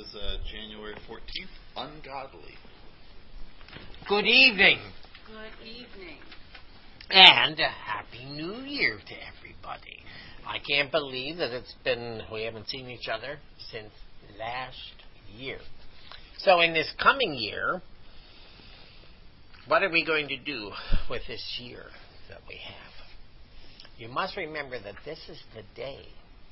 is January 14th, Ungodly. Good evening. Good evening. And a Happy New Year to everybody. I can't believe that we haven't seen each other since last year. So in this coming year, what are we going to do with this year that we have? You must remember that this is the day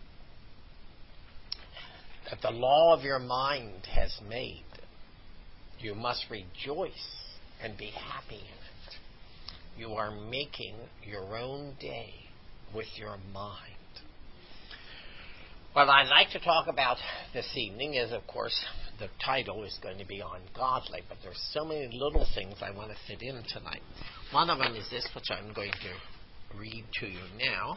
that the law of your mind has made. You must rejoice and be happy in it. You are making your own day with your mind. What I'd like to talk about this evening is, of course, the title is going to be Ungodly, but there's so many little things I want to fit in tonight. One of them is this, which I'm going to read to you now.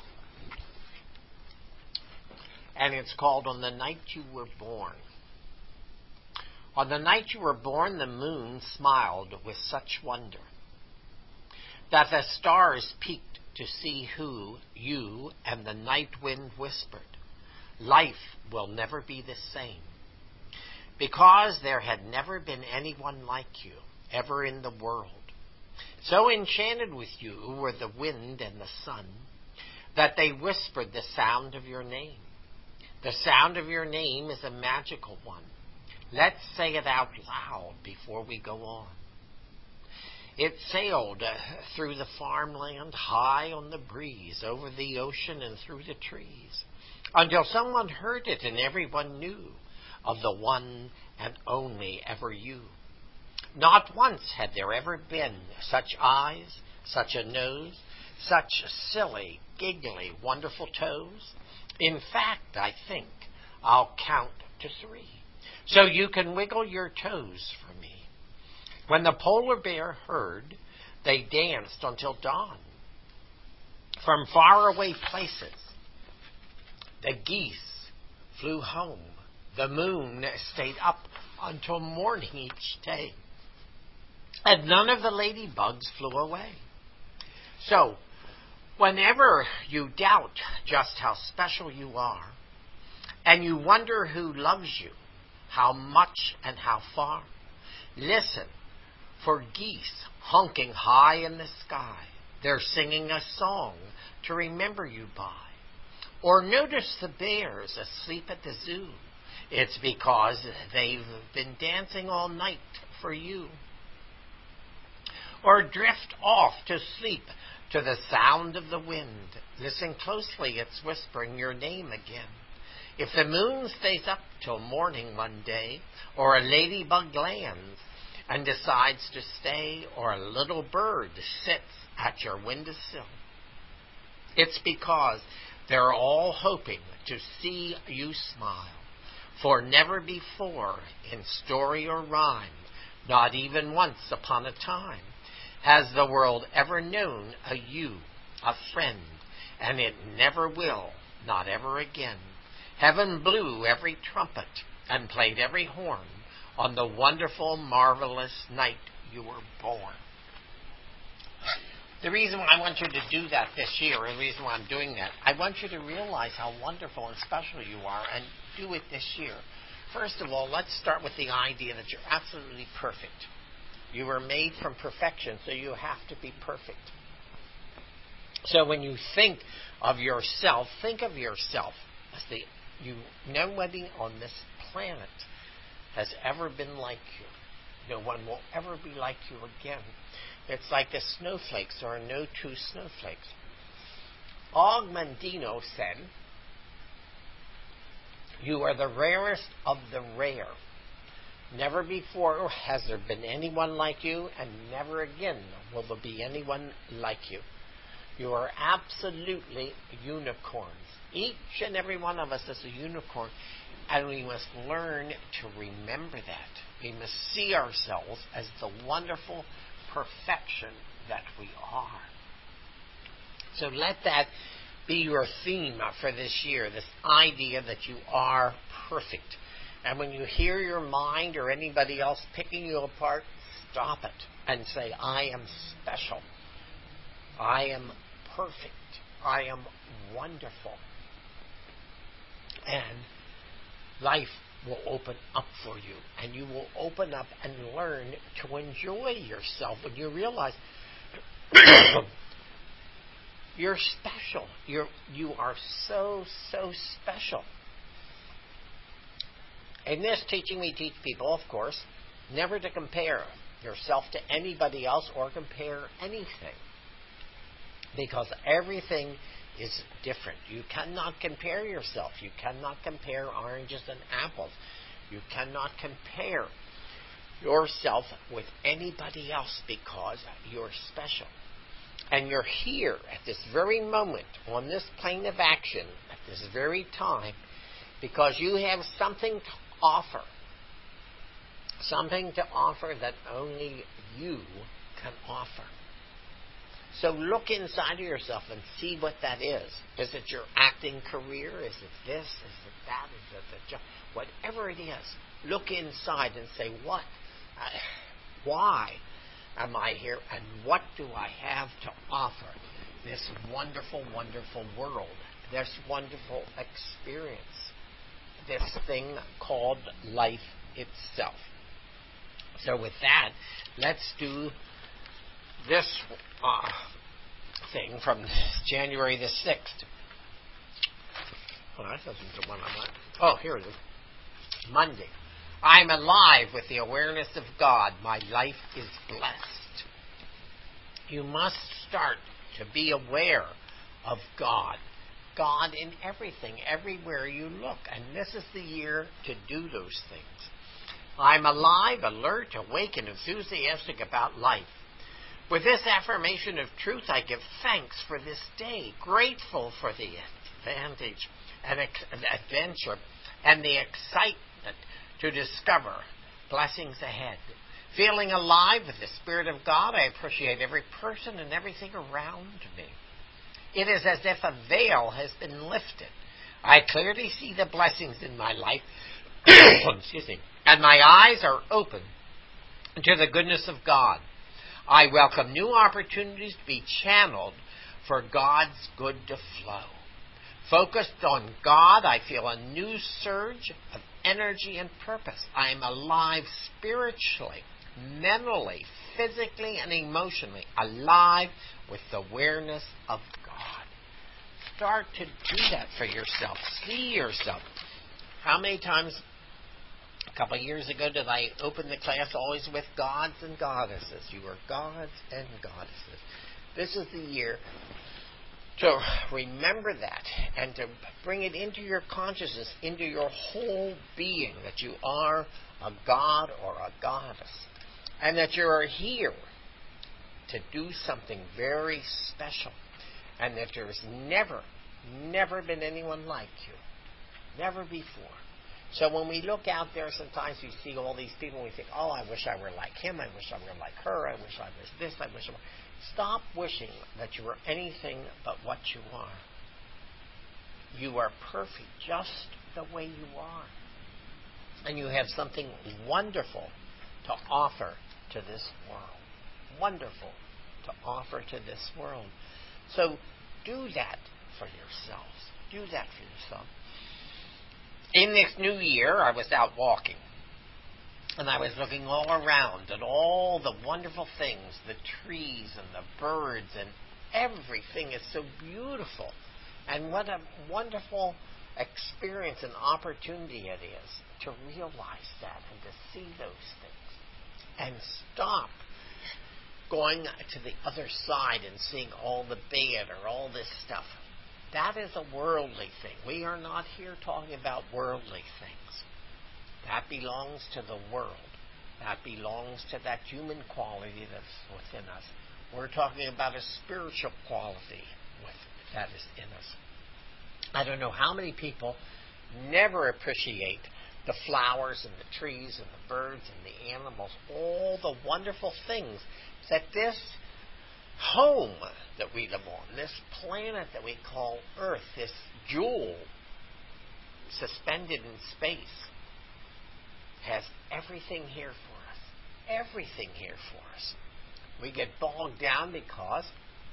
And it's called On the Night You Were Born. On the night you were born, the moon smiled with such wonder that the stars peeked to see you, and the night wind whispered, life will never be the same, because there had never been anyone like you ever in the world. So enchanted with you were the wind and the sun that they whispered the sound of your name. The sound of your name is a magical one. Let's say it out loud before we go on. It sailed through the farmland, high on the breeze, over the ocean and through the trees, until someone heard it and everyone knew of the one and only ever you. Not once had there ever been such eyes, such a nose, such silly, giggly, wonderful toes. In fact, I think I'll count to 3, so you can wiggle your toes for me. When the polar bear heard, they danced until dawn. From faraway places, the geese flew home. The moon stayed up until morning each day, and none of the ladybugs flew away. So, whenever you doubt just how special you are, and you wonder who loves you, how much and how far, listen for geese honking high in the sky. They're singing a song to remember you by. Or notice the bears asleep at the zoo. It's because they've been dancing all night for you. Or drift off to sleep to the sound of the wind. Listen closely, it's whispering your name again. If the moon stays up till morning one day, or a ladybug lands and decides to stay, or a little bird sits at your windowsill, it's because they're all hoping to see you smile. For never before, in story or rhyme, not even once upon a time, has the world ever known a you, a friend, and it never will, not ever again. Heaven blew every trumpet and played every horn on the wonderful, marvelous night you were born. The reason why I want you to do that this year, and the reason why I'm doing that, I want you to realize how wonderful and special you are and do it this year. First of all, let's start with the idea that you're absolutely perfect. You were made from perfection, so you have to be perfect. So when you think of yourself as nobody on this planet has ever been like you. No one will ever be like you again. It's like the snowflakes. There are no two snowflakes. Og Mandino said, you are the rarest of the rare. Never before has there been anyone like you, and never again will there be anyone like you. You are absolutely unicorns. Each and every one of us is a unicorn, and we must learn to remember that. We must see ourselves as the wonderful perfection that we are. So let that be your theme for this year, this idea that you are perfect. And when you hear your mind or anybody else picking you apart, stop it and say, I am special. I am perfect. I am wonderful. And life will open up for you. And you will open up and learn to enjoy yourself when you realize you're special. You are so special. In this teaching, we teach people, of course, never to compare yourself to anybody else or compare anything. Because everything is different. You cannot compare yourself. You cannot compare oranges and apples. You cannot compare yourself with anybody else because you're special. And you're here at this very moment, on this plane of action, at this very time, because you have something to offer. Something to offer that only you can offer. So look inside of yourself and see what that is. Is it your acting career? Is it this? Is it that? Is it the job? Whatever it is, look inside and say, why am I here, and what do I have to offer this wonderful, wonderful world, this wonderful experience, this thing called life itself. So with that, let's do this thing from January the 6th. Oh, that isn't the one I want. Oh, here it is. Monday. I'm alive with the awareness of God. My life is blessed. You must start to be aware of God. God in everything, everywhere you look. And this is the year to do those things. I'm alive, alert, awake, and enthusiastic about life. With this affirmation of truth, I give thanks for this day, grateful for the advantage and adventure and the excitement to discover blessings ahead. Feeling alive with the Spirit of God, I appreciate every person and everything around me. It is as if a veil has been lifted. I clearly see the blessings in my life, excuse me, and my eyes are open to the goodness of God. I welcome new opportunities to be channeled for God's good to flow. Focused on God, I feel a new surge of energy and purpose. I am alive spiritually, mentally, physically, and emotionally, alive with the awareness of God. Start to do that for yourself. See yourself. How many times a couple of years ago did I open the class always with gods and goddesses? You are gods and goddesses. This is the year to remember that and to bring it into your consciousness, into your whole being, that you are a god or a goddess, and that you are here to do something very special, and that there's never been anyone like you. Never before. So when we look out there, sometimes we see all these people and we think, oh, I wish I were like him, I wish I were like her, I wish I was this, I wish I were... Stop wishing that you were anything but what you are. You are perfect just the way you are. And you have something wonderful to offer to this world. Wonderful to offer to this world. So do that for yourselves. Do that for yourself. In this new year, I was out walking. And I was looking all around at all the wonderful things, the trees and the birds, and everything is so beautiful. And what a wonderful experience and opportunity it is to realize that and to see those things. And stop going to the other side and seeing all the bad or all this stuff. That is a worldly thing. We are not here talking about worldly things. That belongs to the world. That belongs to that human quality that's within us. We're talking about a spiritual quality that is in us. I don't know how many people never appreciate the flowers and the trees and the birds and the animals, all the wonderful things that this home that we live on, this planet that we call Earth, this jewel suspended in space, has everything here for us. Everything here for us. We get bogged down because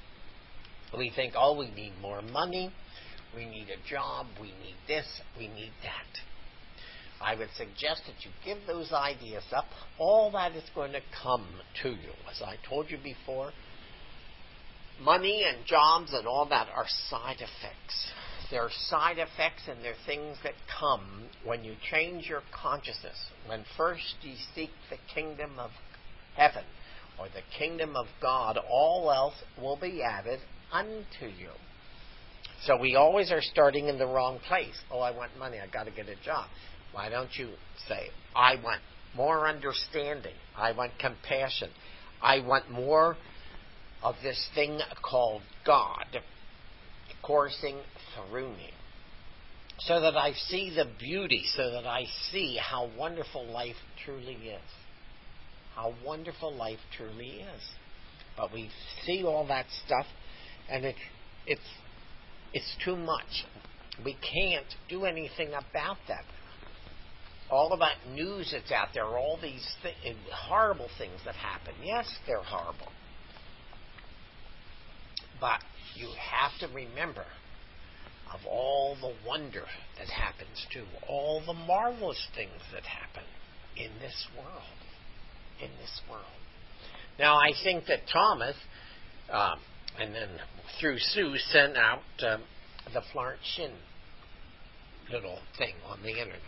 we think, oh, we need more money, we need a job, we need this, we need that. I would suggest that you give those ideas up. All that is going to come to you. As I told you before, money and jobs and all that are side effects. They're side effects, and they're things that come when you change your consciousness. When first you seek the kingdom of heaven or the kingdom of God, all else will be added unto you. So we always are starting in the wrong place. Oh, I want money. I got to get a job. Why don't you say, I want more understanding. I want compassion. I want more of this thing called God coursing through me, so that I see the beauty, so that I see how wonderful life truly is. How wonderful life truly is. But we see all that stuff, and it's too much. We can't do anything about that. All of that news that's out there, all these horrible things that happen. Yes, they're horrible. But you have to remember of all the wonder that happens too, all the marvelous things that happen in this world. In this world. Now, I think that Thomas, and then through Sue, sent out the Florence Shinn little thing on the internet.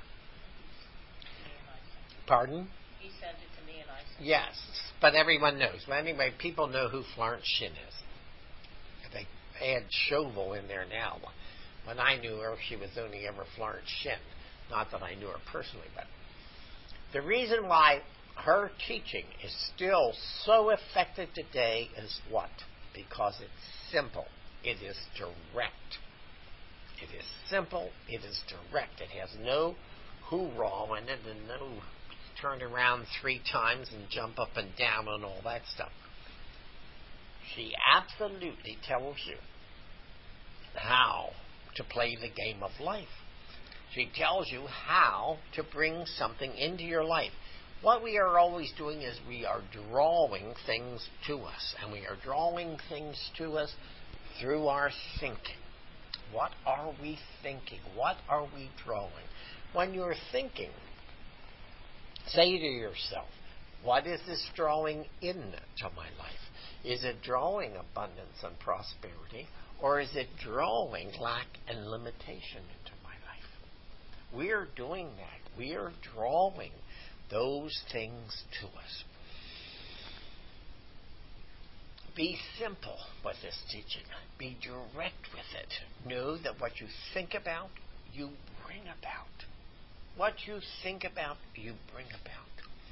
Pardon? He sent it to me and I sent it. Yes, but everyone knows. But anyway, people know who Florence Shinn is. They add Chauvel in there now. When I knew her, she was only ever Florence Shinn. Not that I knew her personally, but the reason why her teaching is still so effective today is what? Because it's simple. It is direct. It is simple. It is direct. It has no hoorah in it and no turn around 3 times and jump up and down and all that stuff. She absolutely tells you how to play the game of life. She tells you how to bring something into your life. What we are always doing is we are drawing things to us, and we are drawing things to us through our thinking. What are we thinking? What are we drawing? When you're thinking, say to yourself, what is this drawing into my life? Is it drawing abundance and prosperity, or is it drawing lack and limitation into my life? We are doing that. We are drawing those things to us. Be simple with this teaching. Be direct with it. Know that what you think about, you bring about. What you think about, you bring about.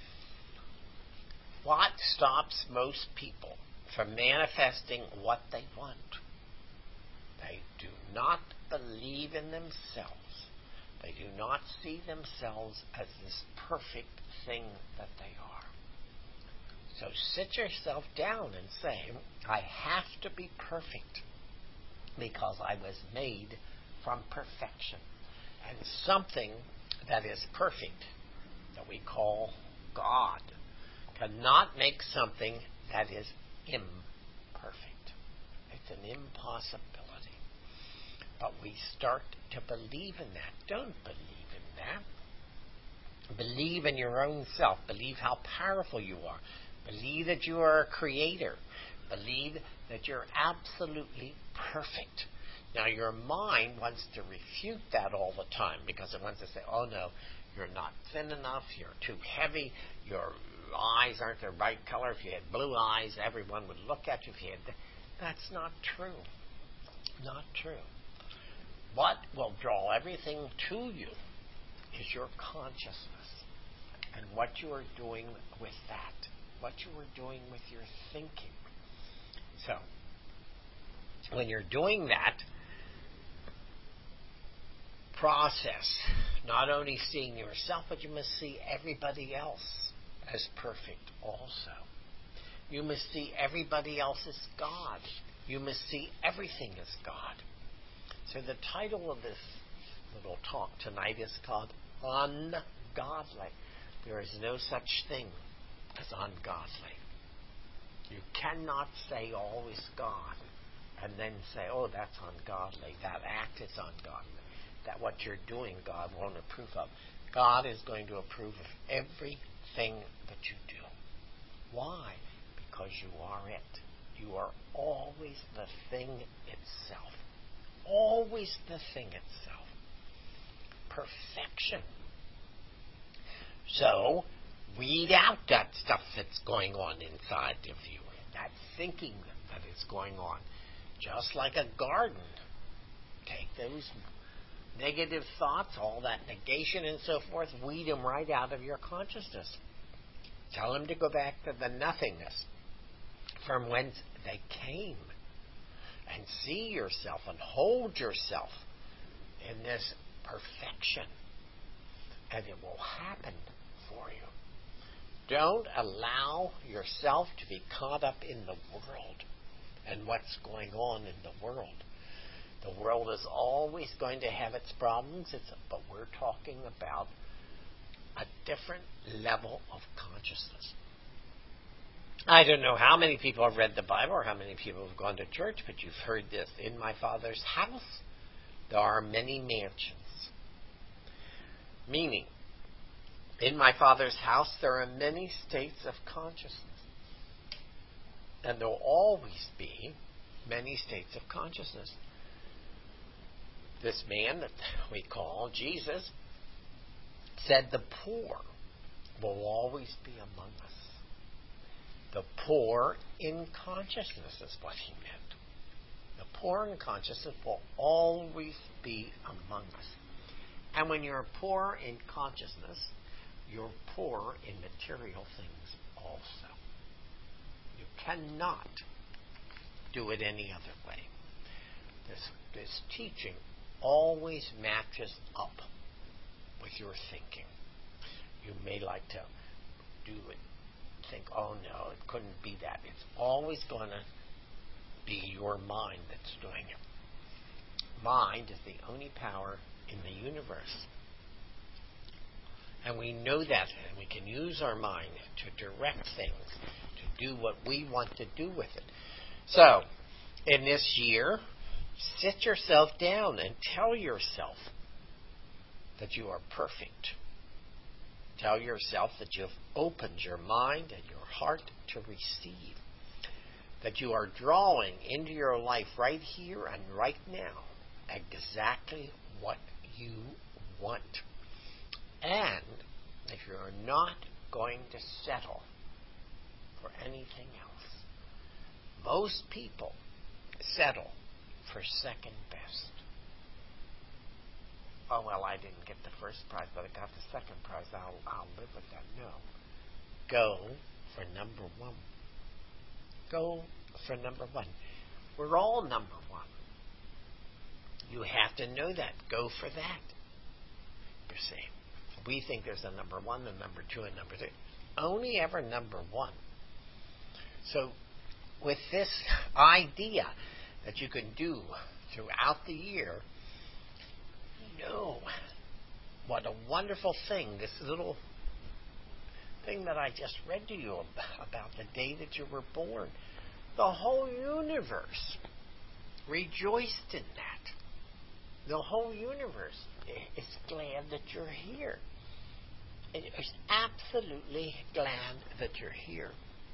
What stops most people from manifesting what they want? They do not believe in themselves. They do not see themselves as this perfect thing that they are. So sit yourself down and say, I have to be perfect because I was made from perfection. And something that is perfect, that we call God, cannot make something that is imperfect. It's an impossibility. But we start to believe in that. Don't believe in that. Believe in your own self. Believe how powerful you are. Believe that you are a creator. Believe that you're absolutely perfect. Now, your mind wants to refute that all the time because it wants to say, oh no, you're not thin enough, you're too heavy, your eyes aren't the right color. If you had blue eyes, everyone would look at you. If you had That's not true. Not true. What will draw everything to you is your consciousness and what you are doing with that, what you are doing with your thinking. So, when you're doing that process, not only seeing yourself, but you must see everybody else as perfect also. You must see everybody else as God. You must see everything as God. So the title of this little talk tonight is called Ungodly. There is no such thing as ungodly. You cannot say all is God and then say, oh, that's ungodly. That act is ungodly. That what you're doing, God won't approve of. God is going to approve of everything that you do. Why? Because you are it. You are always the thing itself. Always the thing itself. Perfection. So, weed out that stuff that's going on inside of you. That thinking that is going on. Just like a garden. Take those negative thoughts, all that negation and so forth, weed them right out of your consciousness. Tell them to go back to the nothingness from whence they came. And see yourself and hold yourself in this perfection. And it will happen for you. Don't allow yourself to be caught up in the world and what's going on in the world. The world is always going to have its problems, but we're talking about a different level of consciousness. I don't know how many people have read the Bible or how many people have gone to church, but you've heard this. In my Father's house, there are many mansions. Meaning, in my Father's house, there are many states of consciousness. And there will always be many states of consciousness. This man that we call Jesus said the poor will always be among us. The poor in consciousness is what he meant. The poor in consciousness will always be among us. And when you're poor in consciousness, you're poor in material things also. You cannot do it any other way. This teaching always matches up with your thinking. You may like to do it, think, oh no, it couldn't be that. It's always going to be your mind that's doing it. Mind is the only power in the universe. And we know that, and we can use our mind to direct things, to do what we want to do with it. So, in this year, sit yourself down and tell yourself that you are perfect. Tell yourself that you have opened your mind and your heart to receive. That you are drawing into your life right here and right now exactly what you want. And if you're not going to settle for anything else, most people settle for second best. Oh, well, I didn't get the first prize, but I got the second prize. I'll live with that. No. Go for number one. Go for number one. We're all number one. You have to know that. Go for that. You see. We think there's a number one, a number two, and number three. Only ever number one. So, with this idea that you can do throughout the year, know what a wonderful thing, this little thing that I just read to you about the day that you were born. The whole universe rejoiced in that. The whole universe is glad that you're here. It is absolutely glad that you're here.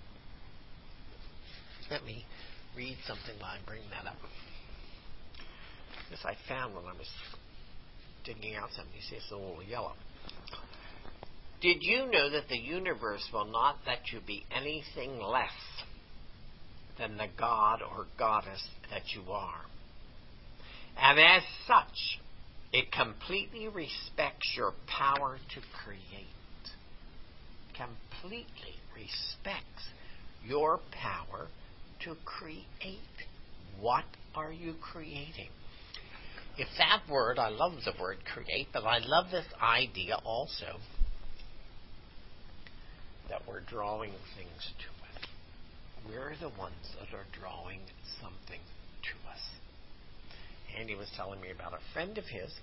Let me read something while I bring that up. This I found when I was digging out something. You see it's a little yellow. Did you know that the universe will not let you be anything less than the God or Goddess that you are? And as such, it completely respects your power to create. Completely respects your power to create. What are you creating? If that word, I love the word create, but I love this idea also that we're drawing things to us. We're the ones that are drawing something to us. Andy was telling me about a friend of his,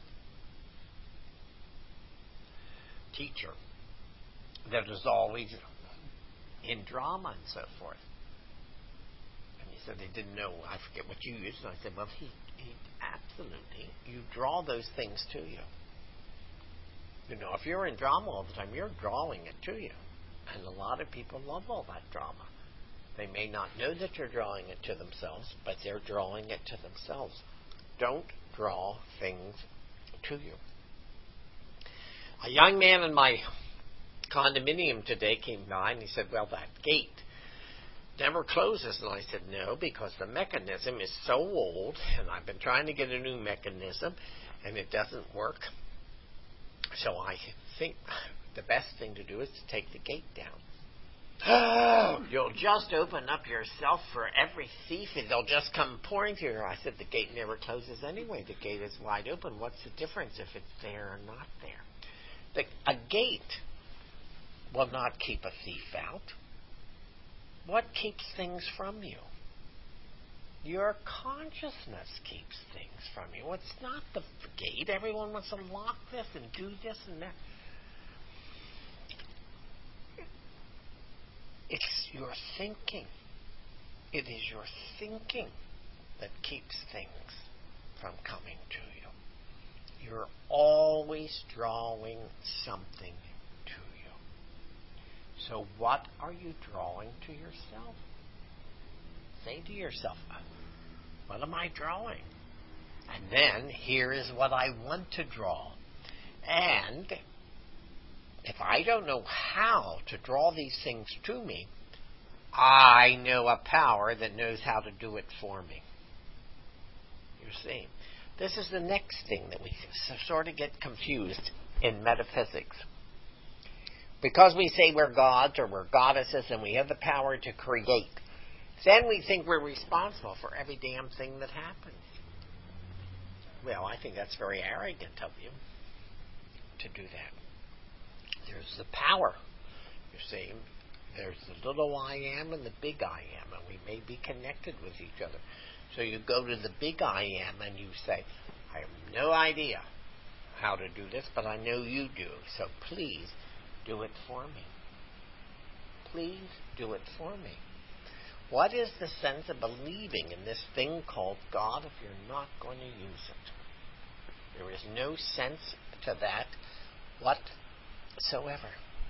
teacher, that was always in drama and so forth. And he said they didn't know, I forget what you used, and I said, well, he absolutely, you draw those things to you. If you're in drama all the time, you're drawing it to you. And a lot of people love all that drama. They may not know that you're drawing it to themselves, but they're drawing it to themselves. Don't draw things to you. A young man in my condominium today came by and he said, well, that gate never closes. And I said, no, because the mechanism is so old, and I've been trying to get a new mechanism, and it doesn't work. So I think the best thing to do is to take the gate down. You'll just open up yourself for every thief, and they'll just come pouring through here. I said, the gate never closes anyway. The gate is wide open. What's the difference if it's there or not there? A gate will not keep a thief out. What keeps things from you? Your consciousness keeps things from you. It's not the gate. Everyone wants to lock this and do this and that. It's your thinking. It is your thinking that keeps things from coming to you. You're always drawing something to you. So what are you drawing to yourself? Say to yourself, what am I drawing? And then here is what I want to draw. And if I don't know how to draw these things to me, I know a power that knows how to do it for me. You see, this is the next thing that we sort of get confused in metaphysics. Because we say we're gods or we're goddesses and we have the power to create, then we think we're responsible for every damn thing that happens. Well, I think that's very arrogant of you to do that. There's the power. You see, there's the little I am and the big I am, and we may be connected with each other. So you go to the big I am and you say, I have no idea how to do this, but I know you do. So please do it for me. Please do it for me. What is the sense of believing in this thing called God if you're not going to use it? There is no sense to that whatsoever.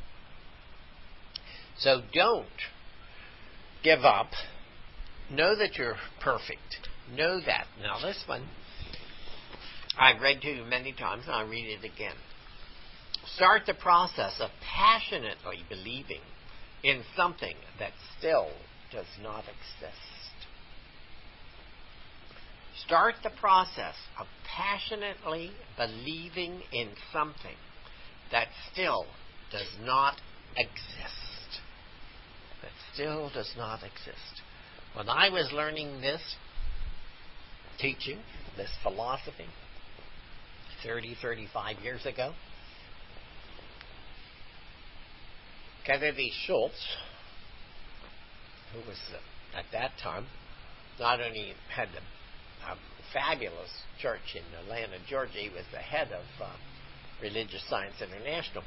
So don't give up. Know that you're perfect. Know that. Now this one I've read to you many times, and I'll read it again. Start the process of passionately believing in something that still does not exist. Start the process of passionately believing in something that still does not exist. That still does not exist. When I was learning this teaching, this philosophy, 35 years ago, Kennedy Schultz, who was at that time not only had a fabulous church in Atlanta, Georgia, he was the head of Religious Science International.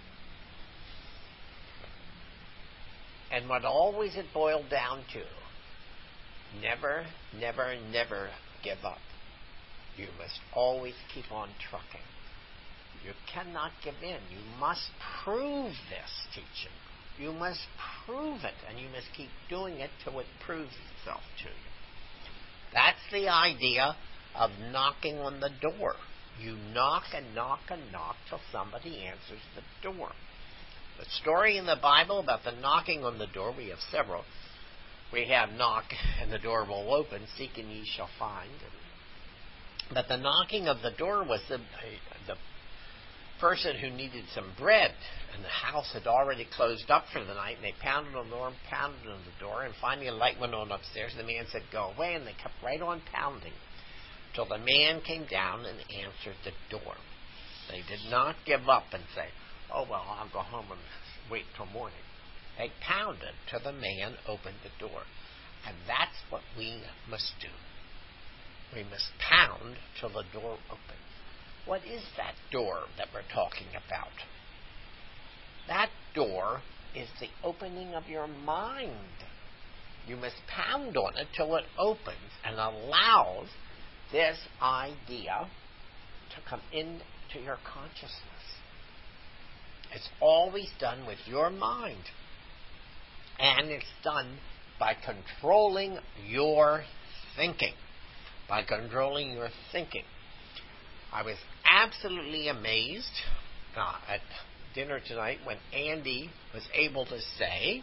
And what always it boiled down to, never, never, never give up. You must always keep on trucking. You cannot give in. You must prove this teaching. You must prove it, and you must keep doing it till it proves itself to you. That's the idea of knocking on the door. You knock and knock and knock till somebody answers the door. The story in the Bible about the knocking on the door, we have several. We have knock and the door will open, seek and ye shall find. But the knocking of the door was the person who needed some bread, and the house had already closed up for the night, and they pounded on the door and pounded on the door, and finally a light went on upstairs, and the man said, go away, and they kept right on pounding till the man came down and answered the door. They did not give up and say, oh, well, I'll go home and wait till morning. They pounded till the man opened the door. And that's what we must do. We must pound till the door opens. What is that door that we're talking about? That door is the opening of your mind. You must pound on it till it opens and allows this idea to come into your consciousness. It's always done with your mind. And it's done by controlling your thinking. By controlling your thinking. I was absolutely amazed at dinner tonight when Andy was able to say,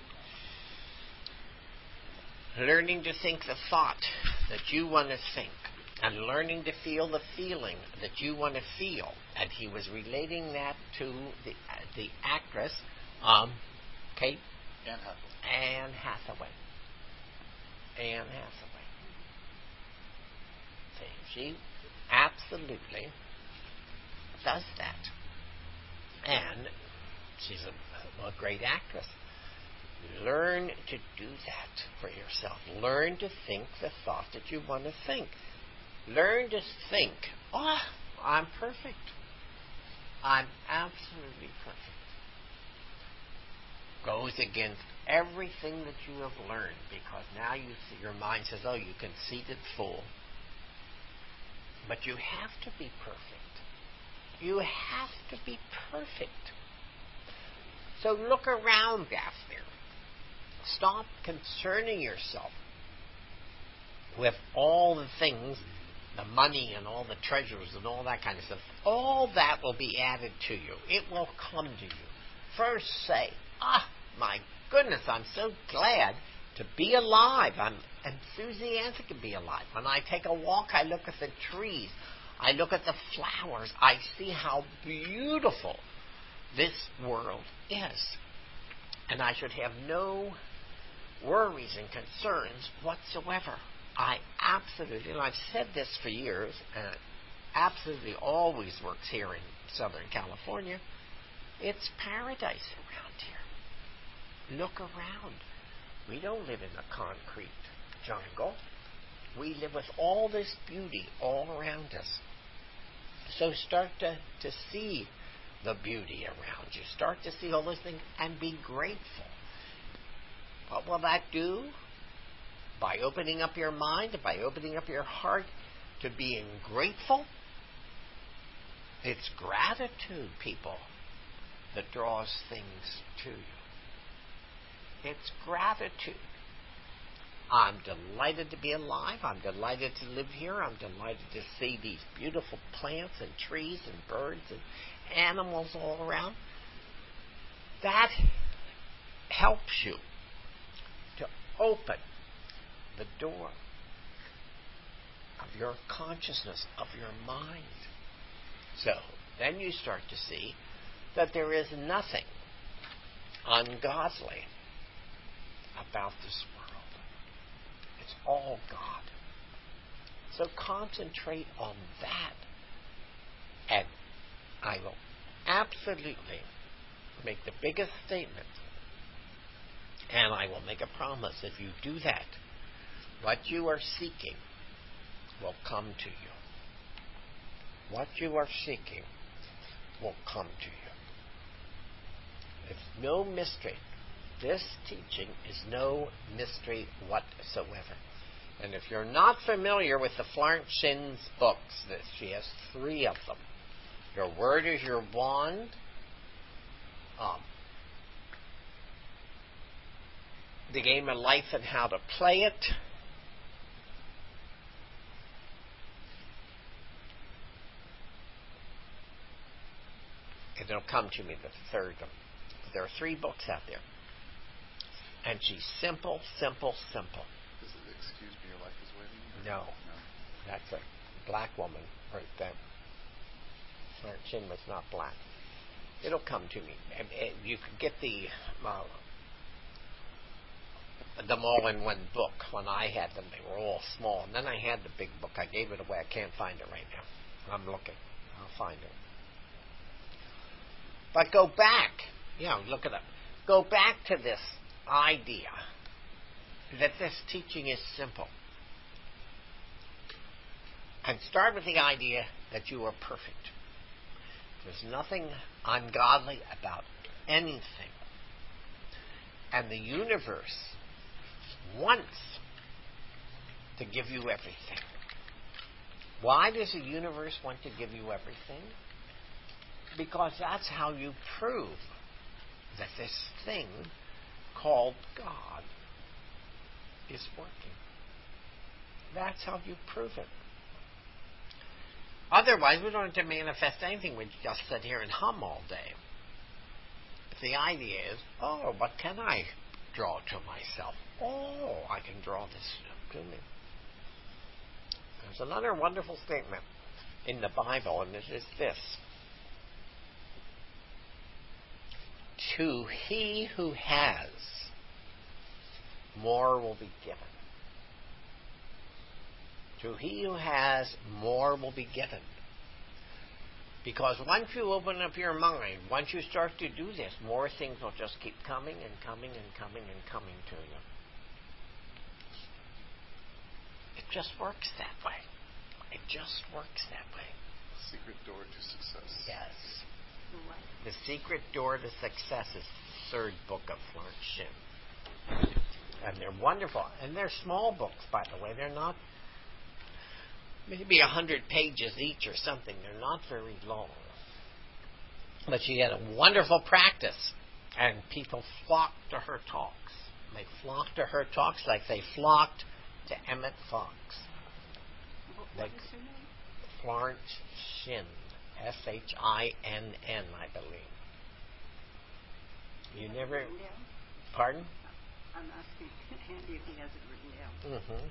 learning to think the thought that you want to think, and learning to feel the feeling that you want to feel. And he was relating that to the actress, Kate? Anne Hathaway. Anne Hathaway. See, she absolutely does that. And she's a great actress. Learn to do that for yourself. Learn to think the thought that you want to think. Learn to think, I'm perfect. I'm absolutely perfect. Goes against everything that you have learned, because now you see, your mind says, you conceited fool. But you have to be perfect. You have to be perfect. So look around out there. Stop concerning yourself with all the things, the money and all the treasures and all that kind of stuff. All that will be added to you. It will come to you. First say, my goodness, I'm so glad to be alive. I'm enthusiastic to be alive. When I take a walk, I look at the trees. I look at the flowers. I see how beautiful this world is. And I should have no worries and concerns whatsoever. I absolutely, and I've said this for years, and it absolutely always works here in Southern California. It's paradise around here. Look around. We don't live in a concrete jungle. We live with all this beauty all around us. So start to see the beauty around you. Start to see all those things and be grateful. What will that do? By opening up your mind, by opening up your heart to being grateful. It's gratitude, people, that draws things to you. It's gratitude. I'm delighted to be alive. I'm delighted to live here. I'm delighted to see these beautiful plants and trees and birds and animals all around. That helps you to open the door of your consciousness, of your mind. So then you start to see that there is nothing ungodly about this world. It's all God. So concentrate on that. And I will absolutely make the biggest statement, and I will make a promise. If you do that, what you are seeking will come to you. What you are seeking will come to you. It's no mystery. This teaching is no mystery whatsoever. And if you're not familiar with the Florence Shinn's books, she has 3 of them. Your Word is Your Wand. The Game of Life and How to Play It. And it'll come to me, the third one. There are 3 books out there. And she's simple, simple, simple. Is it Excuse Me, Your Life is Waiting? No. That's a black woman right there. Her chin was not black. It'll come to me. You can get them all in one book. When I had them, they were all small. And then I had the big book. I gave it away. I can't find it right now. I'm looking. I'll find it. But go back. Look it up. Go back to this idea that this teaching is simple. And start with the idea that you are perfect. There's nothing ungodly about anything. And the universe wants to give you everything. Why does the universe want to give you everything? Because that's how you prove that this thing called God is working. That's how you prove it. Otherwise, we don't have to manifest anything. We just sit here and hum all day. If the idea is, oh, what can I draw to myself? Oh, I can draw this to me. There's another wonderful statement in the Bible, and it is this. To he who has, more will be given. To he who has, more will be given. Because once you open up your mind, once you start to do this, more things will just keep coming and coming and coming and coming to you. It just works that way. It just works that way. Secret door to success. Yes. The Secret Door to Success is the third book of Florence Shinn. And they're wonderful. And they're small books, by the way. They're not maybe 100 pages each or something. They're not very long. But she had a wonderful practice. And people flocked to her talks. They flocked to her talks like they flocked to Emmett Fox. What is her name? Florence Shinn. Shinn, I believe. You never... Pardon? I'm asking Andy if he has it written down. Mm-hmm.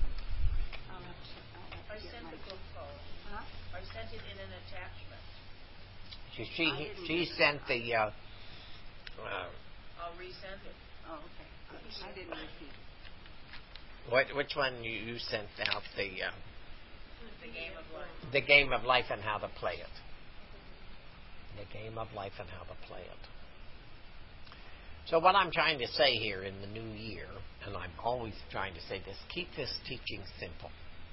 I sent the book home. Huh? I sent it in an attachment. She sent the... I'll resend it. Oh, okay. I didn't receive it. Which one you sent out? The Game of Life. The Game of Life and How to Play It. The Game of Life and How to Play It. So what I'm trying to say here in the new year, and I'm always trying to say this, keep this teaching simple.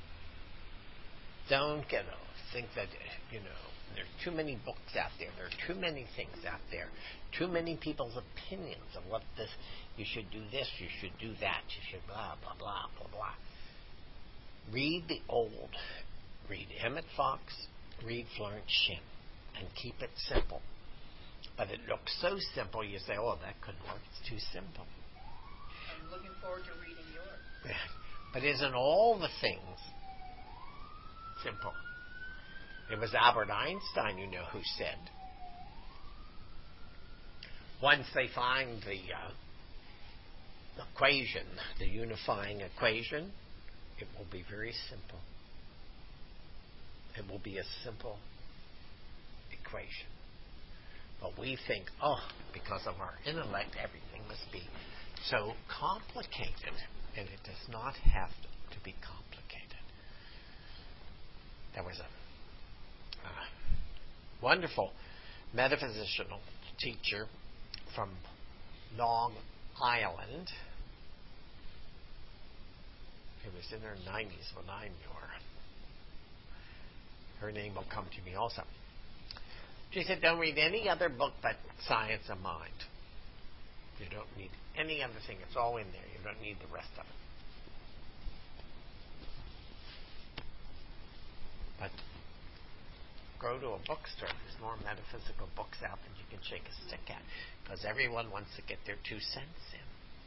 Don't think that, there's too many books out there. There are too many things out there. Too many people's opinions of what this, you should do this, you should do that, you should blah, blah, blah, blah, blah. Read the old. Read Emmett Fox. Read Florence Shinn. And keep it simple. But it looks so simple, you say, oh, that couldn't work. It's too simple. I'm looking forward to reading yours. But isn't all the things simple? It was Albert Einstein, who said, once they find the equation, the unifying equation, it will be very simple. It will be a simple equation. But we think, because of our intellect, everything must be so complicated. And it does not have to be complicated. There was a wonderful metaphysical teacher from Long Island. She was in her 90s when I knew her. Her name will come to me also. She said, don't read any other book but Science of Mind. You don't need any other thing. It's all in there. You don't need the rest of it. But go to a bookstore. There's more metaphysical books out than you can shake a stick at. Because everyone wants to get their 2 cents in.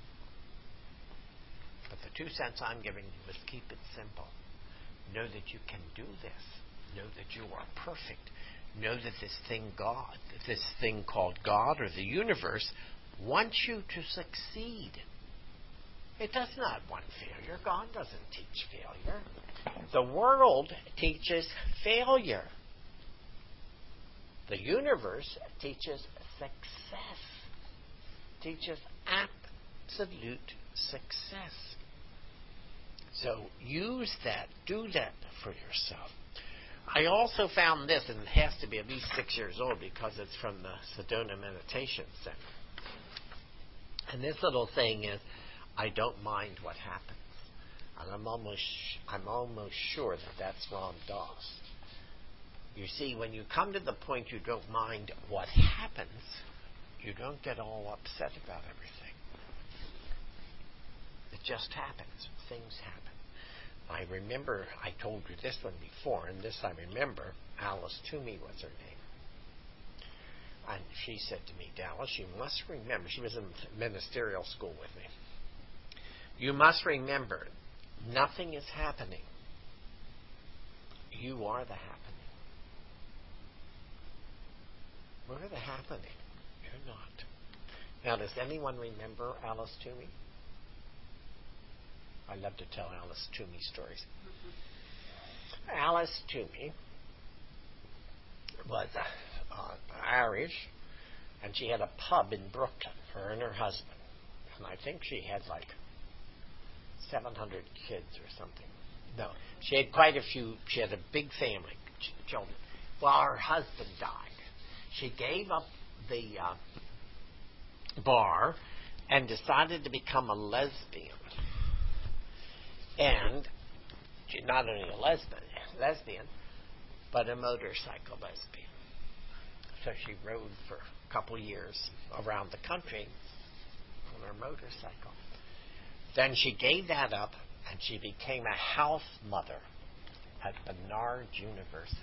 But the 2 cents I'm giving you is keep it simple. Know that you can do this. Know that you are perfect. Know that this thing called God or the universe wants you to succeed. It does not want failure. God doesn't teach failure. The world teaches failure. The universe teaches success. Teaches absolute success. So use that. Do that for yourself. I also found this, and it has to be at least 6 years old because it's from the Sedona Meditation Center. And this little thing is, I don't mind what happens. And I'm almost sure that that's Ram Dass. You see, when you come to the point you don't mind what happens, you don't get all upset about everything. It just happens. Things happen. I remember, I told you this one before, and this I remember, Alice Toomey was her name. And she said to me, Dallas, you must remember, she was in ministerial school with me. You must remember, nothing is happening. You are the happening. We're the happening. You're not. Now, does anyone remember Alice Toomey? I love to tell Alice Toomey stories. Alice Toomey was Irish, and she had a pub in Brooklyn, her and her husband. And I think she had like 700 kids or something. No, she had quite a few. She had a big family, children. Well, her husband died. She gave up the bar and decided to become a lesbian. And she's not only a lesbian, but a motorcycle lesbian. So she rode for a couple years around the country on her motorcycle. Then she gave that up, and she became a house mother at Barnard University.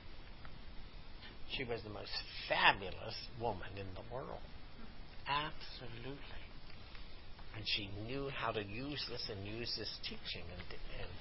She was the most fabulous woman in the world. Absolutely. And she knew how to use this and use this teaching. And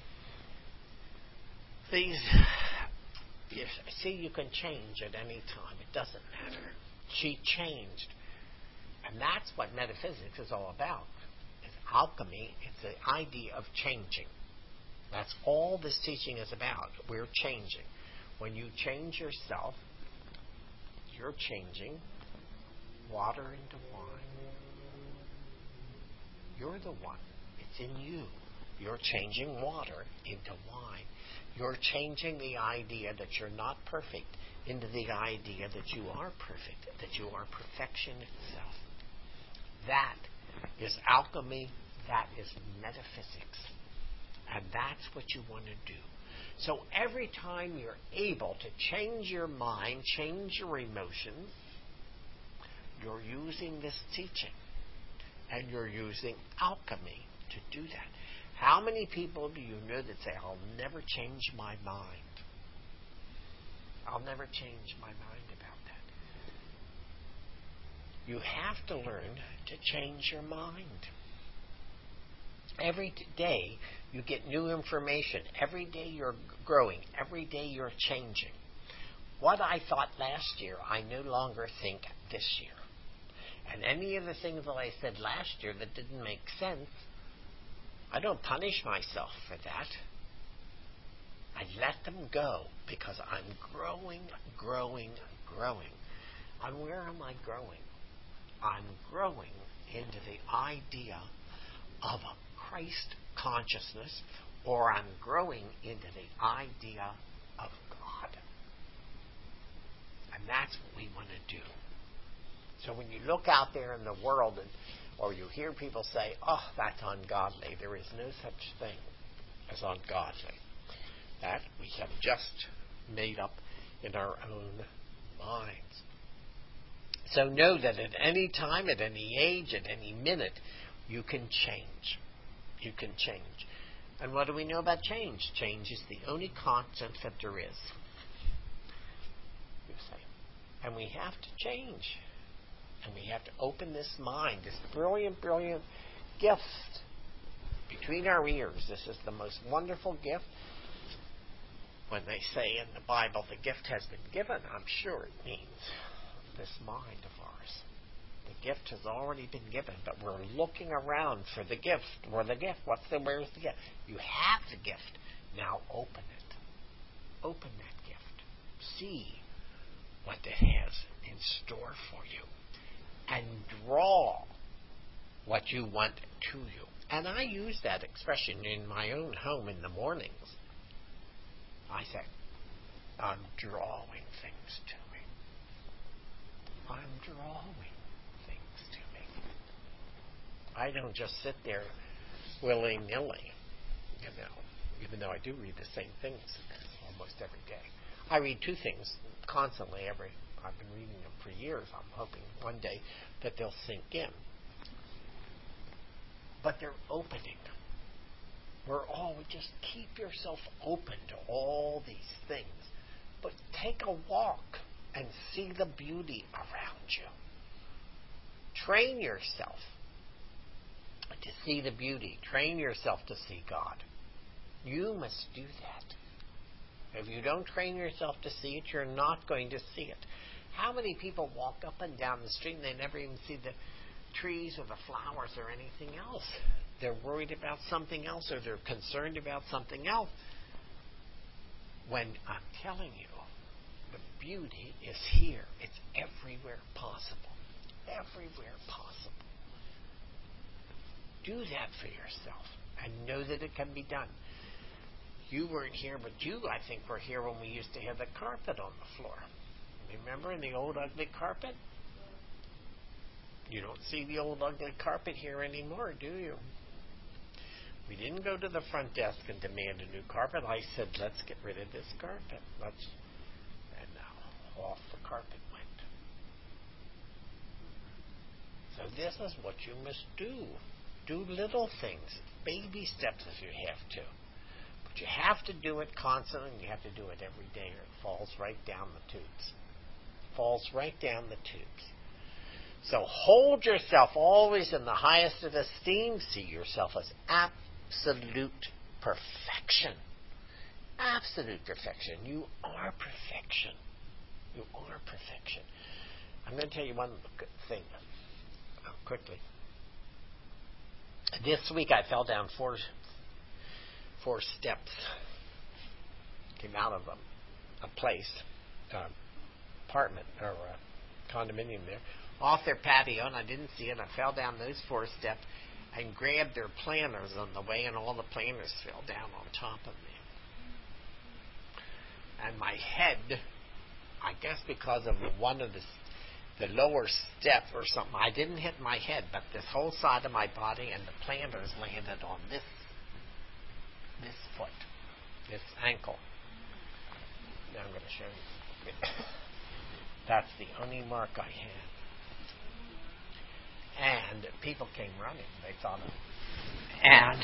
these, see, you can change at any time. It doesn't matter. She changed. And that's what metaphysics is all about. It's alchemy. It's the idea of changing. That's all this teaching is about. We're changing. When you change yourself, you're changing water into wine. You're the one. It's in you. You're changing water into wine. You're changing the idea that you're not perfect into the idea that you are perfect, that you are perfection itself. That is alchemy. That is metaphysics. And that's what you want to do. So every time you're able to change your mind, change your emotions, you're using this teaching. And you're using alchemy to do that. How many people do you know that say, I'll never change my mind? I'll never change my mind about that. You have to learn to change your mind. Every day you get new information. Every day you're growing. Every day you're changing. What I thought last year, I no longer think this year. And any of the things that I said last year that didn't make sense, I don't punish myself for that. I let them go because I'm growing. And where am I growing? I'm growing into the idea of a Christ consciousness, or I'm growing into the idea of God. And that's what we want to do. So when you look out there in the world, or you hear people say, oh, that's ungodly, there is no such thing as ungodly. That we have just made up in our own minds. So know that at any time, at any age, at any minute, you can change. You can change. And what do we know about change? Change is the only constant that there is. You say. And we have to change. And we have to open this mind, this brilliant gift between our ears. This is the most wonderful gift. When they say in the Bible the gift has been given, I'm sure it means this mind of ours. The gift has already been given, but we're looking around for the gift. Where's the gift? Where's the gift? You have the gift. Now open it. Open that gift. See what it has in store for you. And draw what you want to you. And I use that expression in my own home in the mornings. I say, I'm drawing things to me. I'm drawing things to me. I don't just sit there willy-nilly, even though I do read the same things almost every day. I read two things constantly I've been reading them for years. I'm hoping one day that they'll sink in. But they're opening. Just keep yourself open to all these things. But take a walk and see the beauty around you. Train yourself to see the beauty. Train yourself to see God. You must do that. If you don't train yourself to see it, you're not going to see it. How many people walk up and down the street and they never even see the trees or the flowers or anything else? They're worried about something else, or they're concerned about something else. When I'm telling you, the beauty is here. It's everywhere possible. Everywhere possible. Do that for yourself and know that it can be done. You weren't here, but you, I think, were here when we used to have the carpet on the floor. Remember the old ugly carpet? You don't see the old ugly carpet here anymore, do you? We didn't go to the front desk and demand a new carpet. I said, let's get rid of this carpet. And now off the carpet went. So this is what you must do. Do little things, baby steps if you have to. But you have to do it constantly, and you have to do it every day, or it falls right down the tubes. Falls right down the tubes. So hold yourself always in the highest of esteem. See yourself as absolute perfection. Absolute perfection. You are perfection. You are perfection. I'm going to tell you one thing quickly. This week I fell down four steps. Came out of a place, apartment or a condominium there, off their patio, and I didn't see it. I fell down those 4 steps and grabbed their planters on the way, and all the planters fell down on top of me. And my head, I guess because of one of the lower step or something, I didn't hit my head, but this whole side of my body and the planters landed on this foot, this ankle. Now I'm going to show you. That's the only mark I had. And people came running. They thought of it. And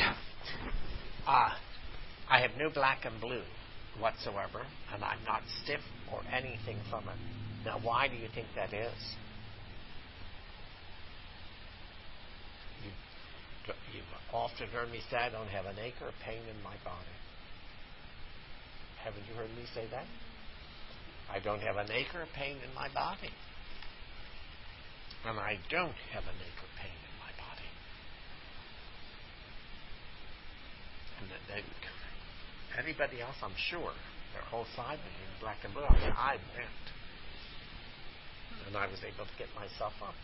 I have no black and blue whatsoever, and I'm not stiff or anything from it. Now, why do you think that is? You've often heard me say I don't have an ache or pain in my body. Haven't you heard me say that? I don't have an ache or pain in my body. And I don't have an ache or pain in my body. And anybody else, I'm sure, their whole side was in black and blue. I went. And I was able to get myself up.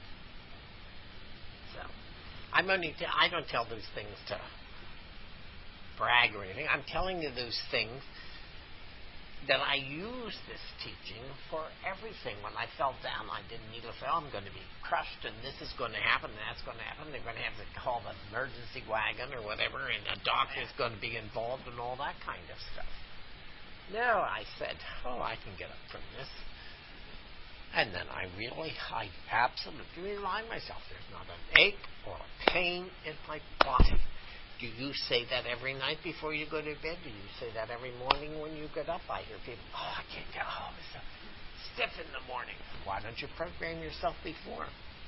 So, I don't tell those things to brag or anything. I'm telling you those things that I use this teaching for everything. When I fell down, I didn't need to fall. I'm going to be crushed, and this is going to happen, and that's going to happen. They're going to have to call the emergency wagon or whatever, and a doctor's going to be involved and all that kind of stuff. No, I said, I can get up from this. And then I absolutely remind myself there's not an ache or a pain in my body. Do you say that every night before you go to bed? Do you say that every morning when you get up? I hear people, I can't get home. It's so stiff in the morning. Why don't you program yourself before?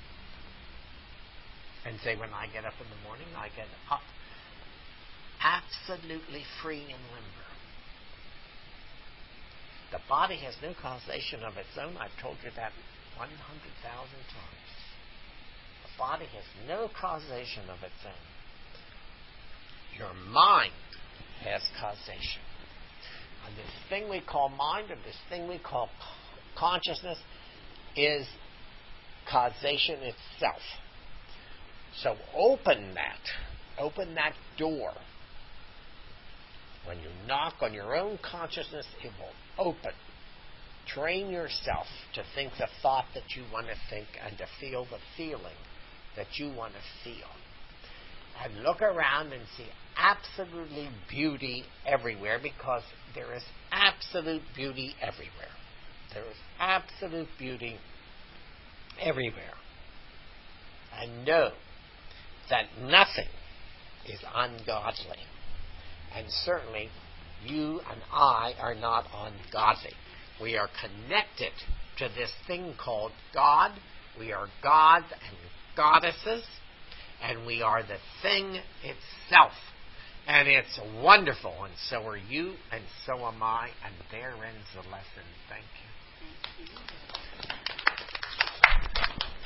And say, when I get up in the morning, I get up absolutely free and limber. The body has no causation of its own. I've told you that 100,000 times. The body has no causation of its own. Your mind has causation. And this thing we call mind, or this thing we call consciousness, is causation itself. So open that door. When you knock on your own consciousness, it will open. Train yourself to think the thought that you want to think and to feel the feeling that you want to feel. And look around and see absolutely beauty everywhere, because there is absolute beauty everywhere. There is absolute beauty everywhere. And know that nothing is ungodly. And certainly, you and I are not ungodly. We are connected to this thing called God. We are gods and goddesses, and we are the thing itself. And it's wonderful, and so are you, and so am I, and there ends the lesson. Thank you.